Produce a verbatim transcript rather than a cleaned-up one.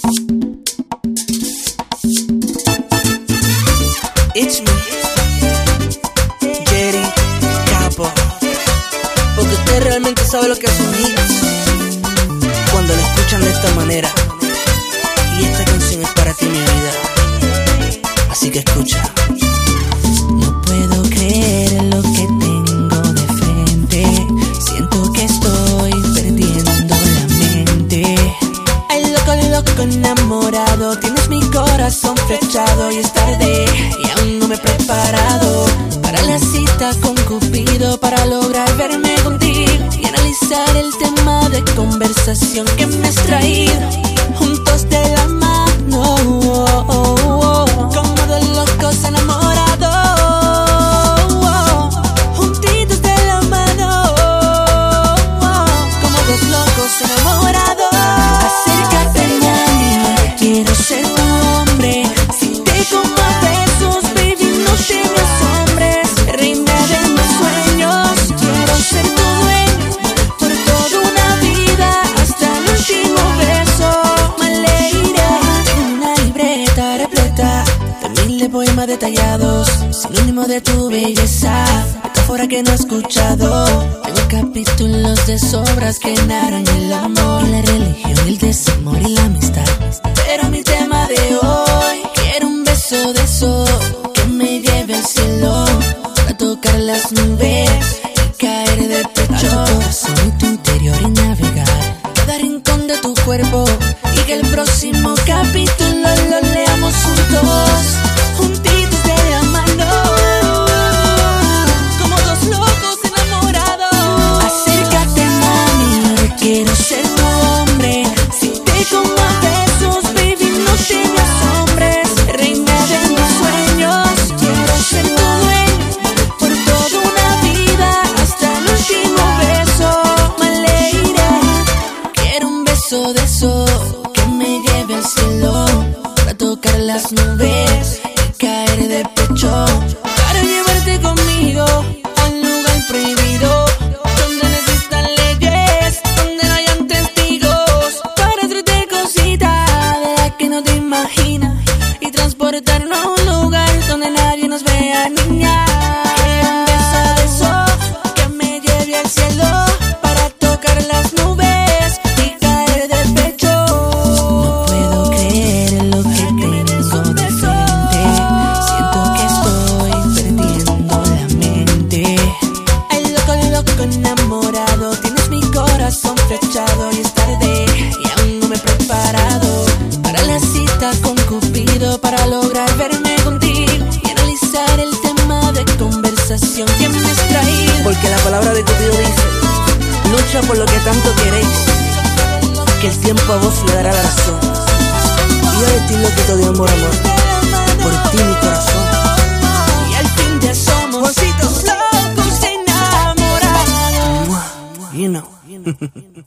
It's me, Jerry Capo. Porque usted realmente sabe lo que es un hit cuando lo escuchan de esta manera. Y esta canción es para ti, mi vida. Así que escucha. No puedo creer en lo que tengo de frente. Siento que estoy perdiendo la mente. Ay, loco, loco, enamorado. Tienes mi corazón flechado y es tarde y aún no me he preparado para la cita con Cupido, para lograr verme contigo y analizar el tema de conversación que me has traído. Juntos de la mano, oh, oh, oh, como dos locos enamorados, oh, juntitos de la mano, oh, como dos locos enamorados. Acércate, mami, quiero ser tu hombre. Si te como a besos, baby, no te me asombres. Reina de mis sueños, quiero ser tu dueño por toda una vida, hasta el último beso. Maleira, tengo una libreta repleta de mil de poemas detallados, sinónimo de tu belleza, metáfora que no he escuchado. Tengo capítulos de sobras que narran el amor, la religión, el desamor y la amistad. Pero mi tema de hoy, quiero un beso de esos que me lleve al cielo, para tocar las nubes y caer de pecho a tu corazón y tu interior y navegar cada rincón de tu cuerpo, y que el próximo capítulo lo leamos juntos, juntitos de la mano, como dos locos enamorados. Acércate, mami, quiero ser tu hombre. Si te como a besos, baby, no te me asombres. Reina de mis sueños, quiero ser tu dueño por toda una vida, hasta el último beso. Maleira, quiero un beso de esos que me lleve al cielo, para tocar las nubes y caer de pecho, para llevarte conmigo a un lugar prohibido, donde no existan leyes, donde no hayan testigos, para hacerte cositas de las que no te imaginas y transportarnos a un lugar donde nadie nos vea, niña. Quiero un beso de esos que me lleve al cielo, para tocar las nubes y caer de pecho. No puedo creer en lo que tengo de frente. Siento que estoy perdiendo la mente. Ay, loco, loco, enamorado. Tienes mi corazón flechado y es tarde y aún no me he preparado para la cita con Cupido, para lograr verme contigo y analizar el tema de conversación que me has traído. Porque la palabra de Cupido dice: lucha por lo que tanto queréis, que el tiempo a vos le dará la razón. Y yo de ti lo quito de amor, amor, por ti mi corazón. Y al fin ya somos Juancito, locos enamorados. you know.